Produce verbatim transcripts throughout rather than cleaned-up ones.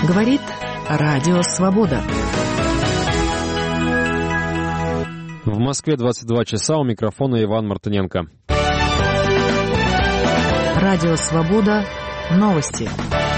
Говорит Радио Свобода. В Москве двадцать два часа, у микрофона Иван Мартыненко. Радио Свобода. Новости.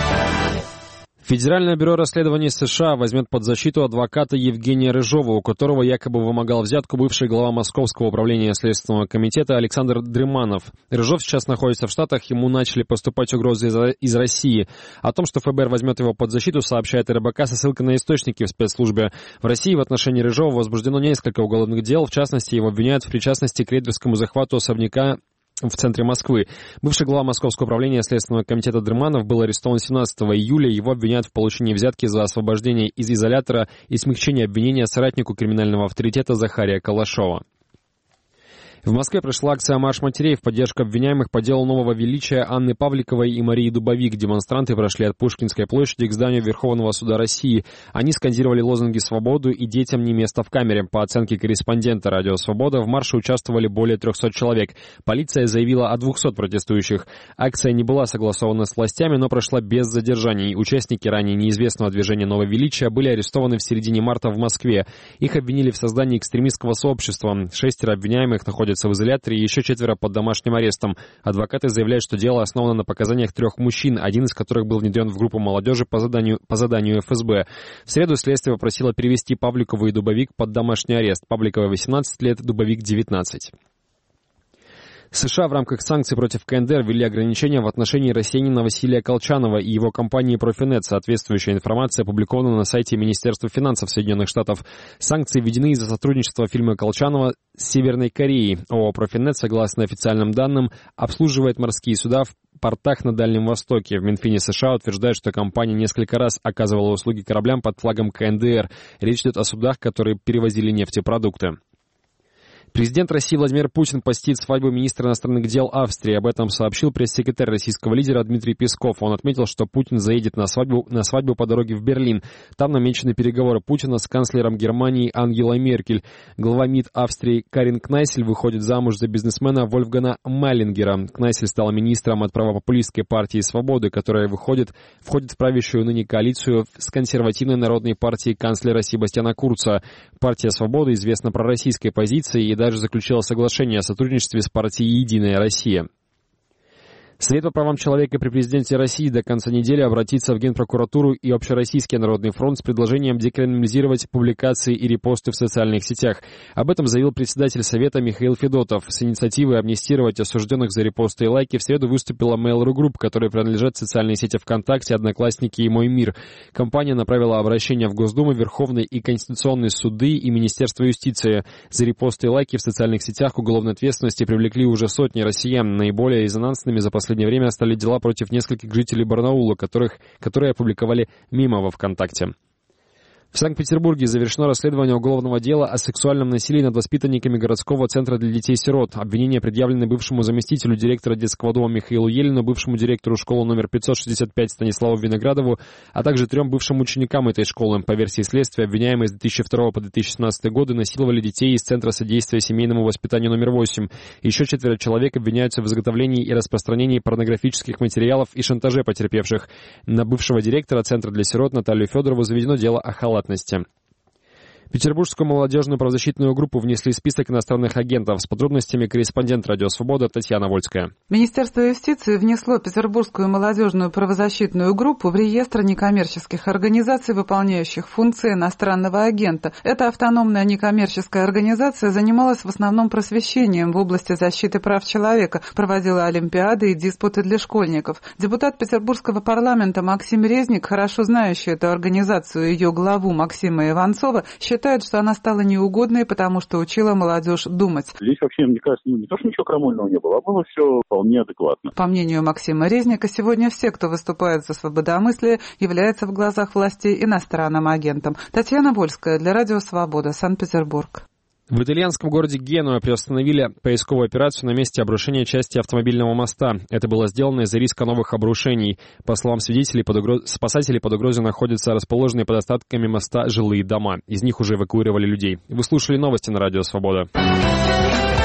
Федеральное бюро расследований США возьмет под защиту адвоката Евгения Рыжова, у которого якобы вымогал взятку бывший глава Московского управления Следственного комитета Александр Дрыманов. Рыжов сейчас находится в Штатах, ему начали поступать угрозы из, из России. О том, что ФБР возьмет его под защиту, сообщает РБК со ссылкой на источники в спецслужбе. В России в отношении Рыжова возбуждено несколько уголовных дел, в частности, его обвиняют в причастности к рейдерскому захвату особняка в центре Москвы. Бывший глава Московского управления Следственного комитета Дрыманов был арестован семнадцатого июля. Его обвиняют в получении взятки за освобождение из изолятора и смягчение обвинения соратнику криминального авторитета Захария Калашова. В Москве прошла акция «Марш матерей» в поддержку обвиняемых по делу нового величия Анны Павликовой и Марии Дубовик. Демонстранты прошли от Пушкинской площади к зданию Верховного суда России. Они скандировали лозунги «Свободу» и «Детям не место в камере». По оценке корреспондента «Радио Свобода», в марше участвовали более трехсот человек. Полиция заявила о двухсот протестующих. Акция не была согласована с властями, но прошла без задержаний. Участники ранее неизвестного движения «Новое величие» были арестованы в середине марта в Москве. Их обвинили в создании экстремистского сообщества. Шестеро обвиняемых находятся в изоляторе и еще четверо под домашним арестом. Адвокаты заявляют, что дело основано на показаниях трех мужчин, один из которых был внедрен в группу молодежи по заданию, по заданию эф эс бэ. В среду следствие попросило перевести Павликову и Дубовик под домашний арест. Павликова восемнадцать лет, Дубовик девятнадцать. США в рамках санкций против ка эн дэ эр ввели ограничения в отношении россиянина Василия Колчанова и его компании «Профинет». Соответствующая информация опубликована на сайте Министерства финансов Соединенных Штатов. Санкции введены из-за сотрудничества фирмы Колчанова с Северной Кореей. ООО «Профинет», согласно официальным данным, обслуживает морские суда в портах на Дальнем Востоке. В Минфине США утверждают, что компания несколько раз оказывала услуги кораблям под флагом ка эн дэ эр. Речь идет о судах, которые перевозили нефтепродукты. Президент России Владимир Путин посетит свадьбу министра иностранных дел Австрии. Об этом сообщил пресс-секретарь российского лидера Дмитрий Песков. Он отметил, что Путин заедет на свадьбу, на свадьбу по дороге в Берлин. Там намечены переговоры Путина с канцлером Германии Ангелой Меркель. Глава МИД Австрии Карин Кнайсель выходит замуж за бизнесмена Вольфгана Маллингера. Кнайсель стала министром от правопопулистской партии «Свободы», которая выходит, входит в правящую ныне коалицию с консервативной народной партией канцлера Себастьяна Курца. Партия «Свобода» известна пророссийской позицией и даже заключила соглашение о сотрудничестве с партией «Единая Россия». Совет по правам человека при президенте России до конца недели обратится в Генпрокуратуру и Общероссийский народный фронт с предложением декриминализировать публикации и репосты в социальных сетях. Об этом заявил председатель Совета Михаил Федотов. С инициативой амнистировать осужденных за репосты и лайки в среду выступила Mail.ru Group, которой принадлежат социальные сети ВКонтакте, Одноклассники и Мой мир. Компания направила обращение в Госдуму, Верховный и Конституционный суды и Министерство юстиции. За репосты и лайки в социальных сетях к уголовной ответственности привлекли уже сотни россиян. Наиболее резонансными за последние В последнее время стали дела против нескольких жителей Барнаула, которых, которые опубликовали мимо во ВКонтакте. В Санкт-Петербурге завершено расследование уголовного дела о сексуальном насилии над воспитанниками городского центра для детей-сирот. Обвинения предъявлены бывшему заместителю директора детского дома Михаилу Елину, бывшему директору школы номер пятьсот шестьдесят пять Станиславу Виноградову, а также трем бывшим ученикам этой школы. По версии следствия, обвиняемые с две тысячи второго по две тысячи шестнадцатый годы насиловали детей из Центра содействия семейному воспитанию номер восемь. Еще четверо человек обвиняются в изготовлении и распространении порнографических материалов и шантаже потерпевших. На бывшего директора Центра для сирот Наталью Федорову заведено дело о халатности. Петербургскую молодежную правозащитную группу внесли в список иностранных агентов. С подробностями корреспондент «Радио Свобода» Татьяна Вольская. Министерство юстиции внесло Петербургскую молодежную правозащитную группу в реестр некоммерческих организаций, выполняющих функции иностранного агента. Эта автономная некоммерческая организация занималась в основном просвещением в области защиты прав человека, проводила олимпиады и диспуты для школьников. Депутат Петербургского парламента Максим Резник, хорошо знающий эту организацию и ее главу Максима Иванцова, считает, считает, что она стала неугодной, потому что учила молодежь думать. Здесь вообще, мне кажется, ну, не то, что ничего крамольного не было, а было все вполне адекватно. По мнению Максима Резника, сегодня все, кто выступает за свободомыслие, являются в глазах властей иностранным агентом. Татьяна Вольская для Радио Свобода, Санкт-Петербург. В итальянском городе Генуя приостановили поисковую операцию на месте обрушения части автомобильного моста. Это было сделано из-за риска новых обрушений. По словам свидетелей, под угроз... спасатели под угрозой находятся расположенные под остатками моста жилые дома. Из них уже эвакуировали людей. Вы слушали новости на Радио Свобода.